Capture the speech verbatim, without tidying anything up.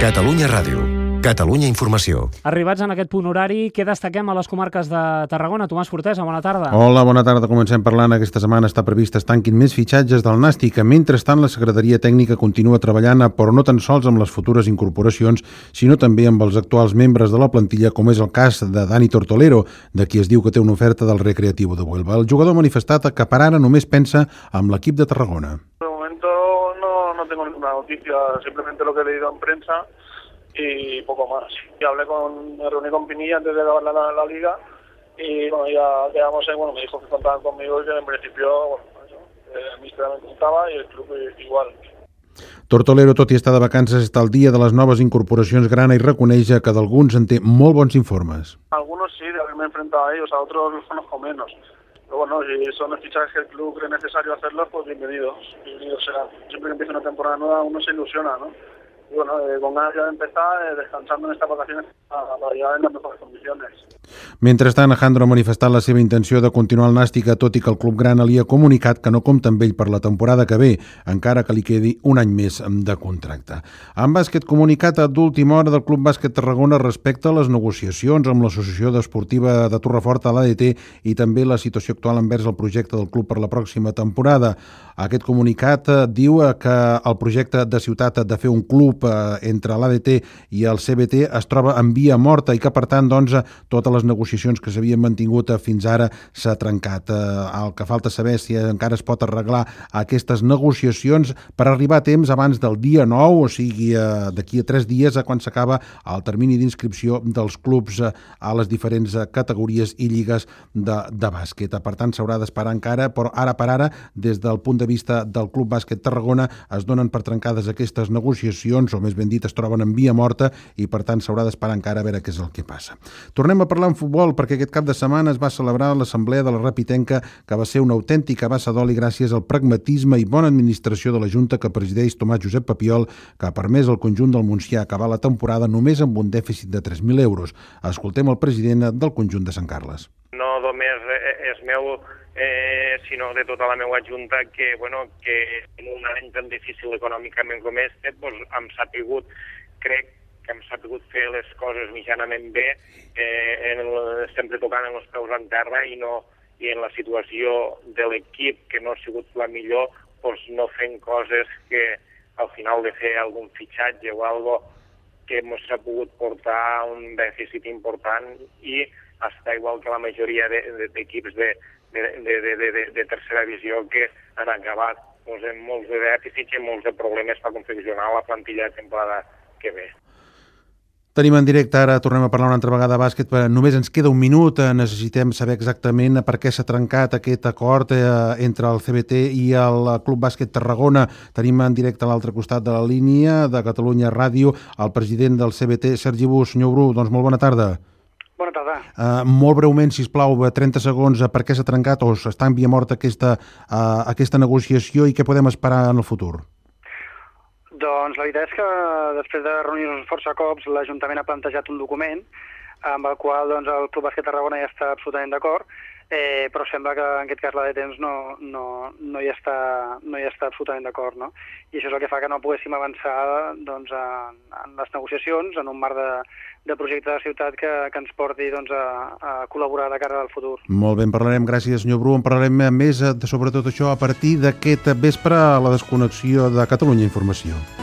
Catalunya Ràdio. Catalunya Informació. Arribats en aquest punt horari, què destaquem a les comarques de Tarragona? Tomàs Fortesa, bona tarda. Hola, bona tarda. Comencem parlant. Aquesta setmana està previst es tanquin més fitxatges del Nàstic. Mentrestant, la Secretaria Tècnica continua treballant, però no tan sols amb les futures incorporacions, sinó també amb els actuals membres de la plantilla, com és el cas de Dani Tortolero, de qui es diu que té una oferta del Recreativo de Huelva. El jugador ha manifestat que per ara només pensa amb l'equip de Tarragona. De momento no, no tengo ninguna noticia, simplemente lo que he leído en prensa y poco más. Y hablé con, me reuní con Pinilla antes de acabar la, la liga y bueno, ya quedamos ahí, bueno, me dijo que contaban conmigo y que en principio, bueno, eso, eh, el míster me contaba y el club igual. Tortolero, tot i estar de vacances, està al dia de les noves incorporacions grana i reconeix que d'alguns en té molt bons informes. Algunos sí, de haberme enfrentado a ellos, a otros los conozco menos. Pero bueno, si son los fichajes que el club cree necesario hacerlos, pues bienvenidos, bienvenidos serán. Siempre que empieza una temporada nueva uno se ilusiona, ¿no? Y bueno, eh, con ganas ya de empezar, eh, descansando en estas vacaciones para, para llegar en las mejores condiciones. Mentrestant, Alejandro ha manifestat la seva intenció de continuar al Nàstic, tot i que el club grana li ha comunicat que no compta amb ell per la temporada que ve, encara que li quedi un any més de contracte. En bàsquet, comunicat d'última hora del Club Bàsquet Tarragona respecte a les negociacions amb l'Associació Esportiva de Torrefort a l'A D T i també la situació actual envers el projecte del club per la pròxima temporada. Aquest comunicat diu que el projecte de ciutat de fer un club entre l'A D T i el C B T es troba en via morta i que, per tant, doncs, totes les negociacions que s'havien mantingut fins ara s'ha trencat. El que falta saber si encara es pot arreglar aquestes negociacions per arribar a temps abans del dia nou, o sigui, d'aquí a tres dies, a quan s'acaba el termini d'inscripció dels clubs a les diferents categories i lligues de, de bàsquet. Per tant, s'haurà d'esperar encara, però ara per ara, des del punt de vista del Club Bàsquet Tarragona, es donen per trencades aquestes negociacions, o més ben dit, es troben en via morta i, per tant, s'haurà d'esperar encara a veure què és el que passa. Tornem a parlar en futbol, perquè aquest cap de setmana es va celebrar l'assemblea de la Rapitenca, que va ser una autèntica bassa d'oli gràcies al pragmatisme i bona administració de la Junta que presideix Tomàs Josep Papiol, que ha permès al conjunt del Montsià acabar la temporada només amb un dèficit de tres mil euros. Escoltem el president del conjunt de Sant Carles. No només és meu, eh, sinó de tota la meva junta, que, bueno, que en un any tan difícil econòmicament com este, doncs, hem sapigut, crec, que hem sabut fer les coses mitjanament bé, eh, en el, sempre tocant en els peus en terra i, no, i en la situació de l'equip, que no ha sigut la millor, doncs no fent coses que al final de fer algun fitxatge o algo que ens ha pogut portar un dèficit important i està igual que la majoria d'equips de, de, de, de, de, de, de tercera divisió que han acabat doncs, amb molts de dèficits i molts de problemes per confeccionar la plantilla de temporada que ve. Tenim en directe, ara tornem a parlar una altra vegada de bàsquet, però només ens queda un minut, necessitem saber exactament per què s'ha trencat aquest acord entre el C B T i el Club Bàsquet Tarragona. Tenim en directe a l'altre costat de la línia de Catalunya Ràdio el president del C B T, Sergi Bru. Senyor Bru, doncs molt bona tarda. Bona tarda. Uh, molt breument, sisplau, trenta segons, per què s'ha trencat o està en via morta aquesta, uh, aquesta negociació i què podem esperar en el futur? Doncs la veritat és que després de reunir-nos força cops l'Ajuntament ha plantejat un document amb el qual doncs, el Club Bàsquet Tarragona ja està absolutament d'acord, eh, però sembla que en aquest cas l'A D T no, no, no, hi està, no hi està absolutament d'acord, no? I això és el que fa que no poguéssim avançar doncs, en, en les negociacions en un marc de, de projecte de ciutat que, que ens porti doncs, a, a col·laborar de cara al futur. Molt bé, en parlarem, gràcies senyor Bru, en parlarem més de, sobre tot això a partir d'aquest vespre a la desconnexió de Catalunya Informació.